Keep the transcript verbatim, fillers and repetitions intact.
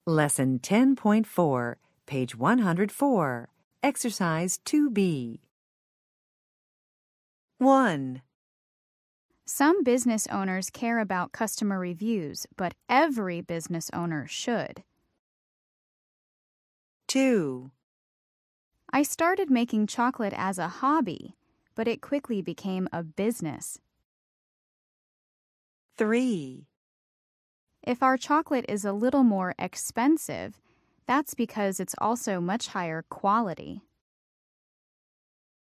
Lesson ten point four, page one hundred four, Exercise two B. one. Some business owners care about customer reviews, but every business owner should. two. I started making chocolate as a hobby, but it quickly became a business. three. If our chocolate is a little more expensive, that's because it's also much higher quality.